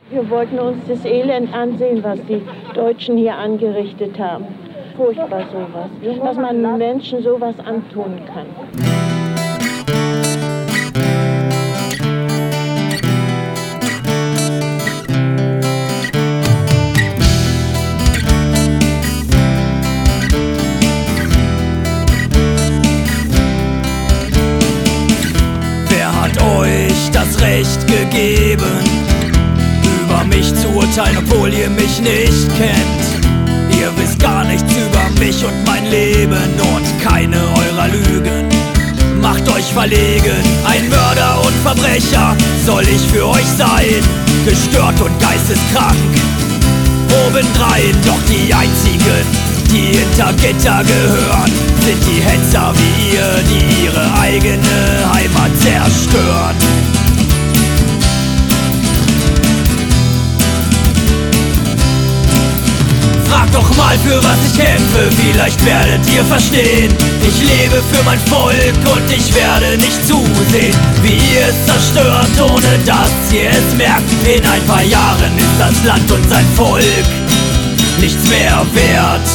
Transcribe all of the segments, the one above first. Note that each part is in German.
Wir wollten uns das Elend ansehen, was die Deutschen hier angerichtet haben. Furchtbar sowas, dass man Menschen sowas antun kann. Wer hat euch das Recht gegeben, über mich zu urteilen, obwohl ihr mich nicht kennt? Ihr wisst gar nichts über mich und mein Leben und keine eurer Lügen macht euch verlegen. Ein Mörder und Verbrecher soll ich für euch sein, gestört und geisteskrank obendrein. Doch die einzigen, die hinter Gitter gehören, sind die Hetzer wie ihr, die ihre eigene Heimat zerstören. Fragt doch mal, für was ich kämpfe, vielleicht werdet ihr verstehen. Ich lebe für mein Volk und ich werde nicht zusehen, wie ihr es zerstört, ohne dass ihr es merkt. In ein paar Jahren ist das Land und sein Volk nichts mehr wert.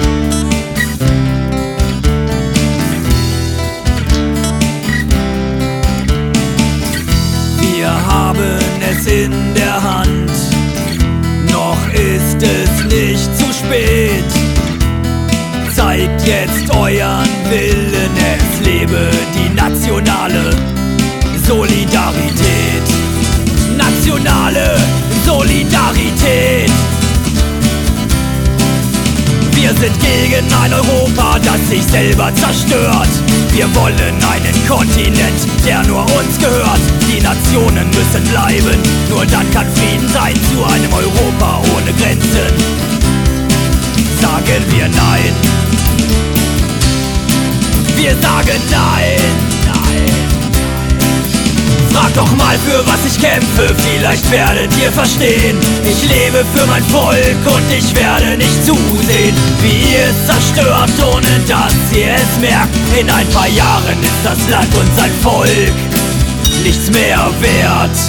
Wir haben es in der Hand, noch ist es nicht zu spät. Zeigt jetzt euren Willen, es lebe die nationale Solidarität. Nationale Solidarität. Wir sind gegen ein Europa, das sich selber zerstört. Wir wollen einen Kontinent, der nur uns gehört. Die Nationen müssen bleiben, nur dann kann Frieden sein. Zu einem Europa ohne Grenzen sagen wir Nein. Wir sagen Nein. Fragt doch mal, für was ich kämpfe, vielleicht werdet ihr verstehen. Ich lebe für mein Volk und ich werde nicht zusehen, wie ihr es zerstört, ohne dass ihr es merkt. In ein paar Jahren ist das Land und sein Volk nichts mehr wert.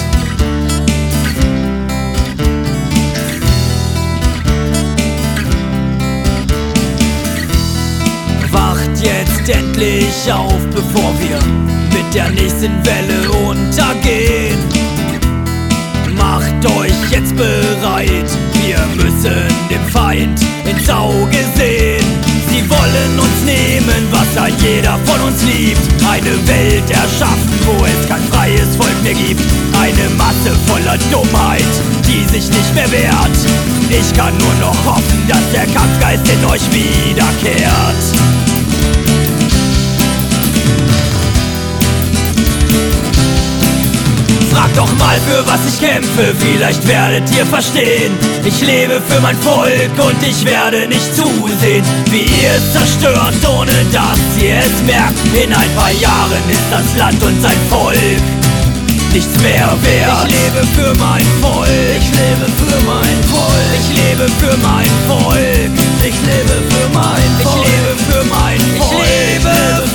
Wacht jetzt endlich auf, bevor wir mit der nächsten Welle untergehen. Macht euch jetzt bereit, wir müssen dem Feind ins Auge sehen. Sie wollen uns nehmen, was ein jeder von uns liebt. Eine Welt erschaffen, wo es kein freies Volk mehr gibt. Eine Masse voller Dummheit, die sich nicht mehr wehrt. Ich kann nur noch hoffen, dass der Kampfgeist in euch wiederkehrt. Fragt doch mal, für was ich kämpfe, vielleicht werdet ihr verstehen. Ich lebe für mein Volk und ich werde nicht zusehen, wie ihr es zerstört, ohne dass ihr es merkt. In ein paar Jahren ist das Land und sein Volk nichts mehr wert. Ich lebe für mein Volk, ich lebe für mein Volk, ich lebe für mein Volk, ich lebe für mein Volk, ich lebe für mein Volk, ich lebe